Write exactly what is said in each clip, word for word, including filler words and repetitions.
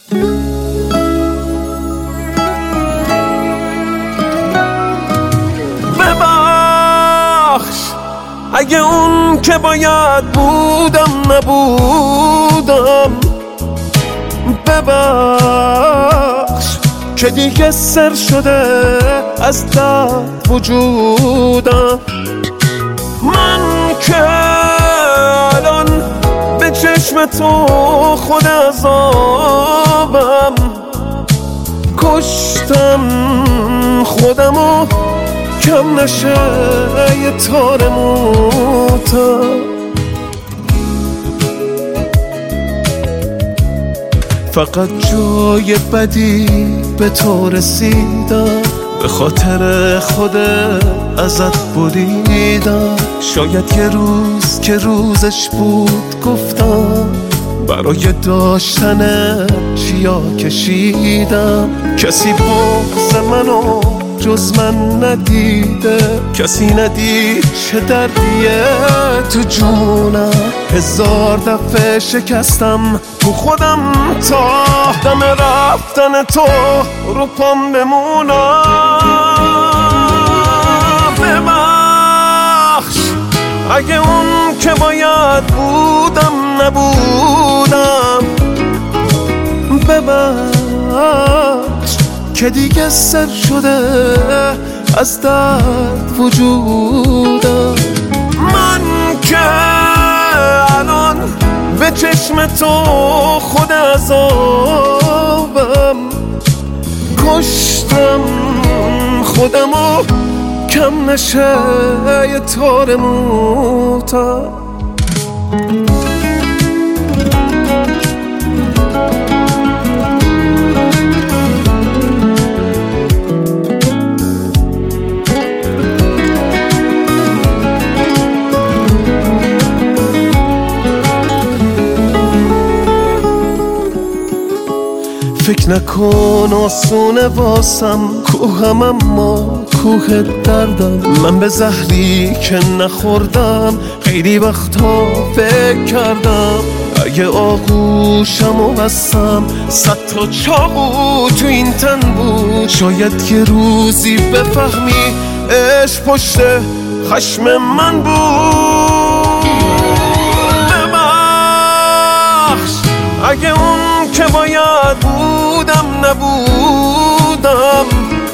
ببخش اگه اون که باید بودم نبودم، ببخش که دیگه سر شده از درد وجودم. من که الان به چشم تو خود عذابم، کشتم خودمو کم نشه یه تار موتم. فقط جای بدی به تو رسیدم، به خاطر خود ازت بریدم. شاید یه روز که روزش بود گفتم، برای داشتن چیا کشیدم. کسی بغض منو جز من ندیده، کسی ندید چه دردیه تو جونم. هزار دفعه شکستم تو خودم تا دم رفتن تو رو پام بمونم. ببخش اگه اون که باید بودم نبودم، ببخش که دیگه سر شده از درد وجودم. من که الان به چشم تو خود عذابم، کشتم خودمو کم نشه یه تار موتم. فکر نکن آسونه واسم کوهم، اما کوه دردم. من به زهری که نخوردم خیلی وقتا فکر کردم. اگه آغوشم و بستم صد تا چاقو تو این تن بود، شاید یه روزی بفهمی عشق پشت خشم من بود. ببخش اگه اون که باید بودم نبودم،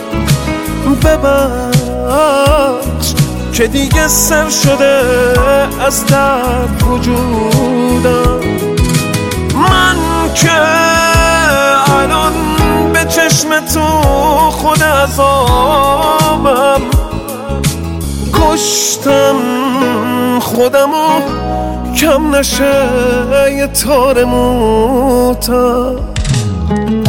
ببخش که دیگه سر شده از درد وجودم. من که الان به چشم تو خود عذابم، کشتم خودمو کم نشه یه تار موتم.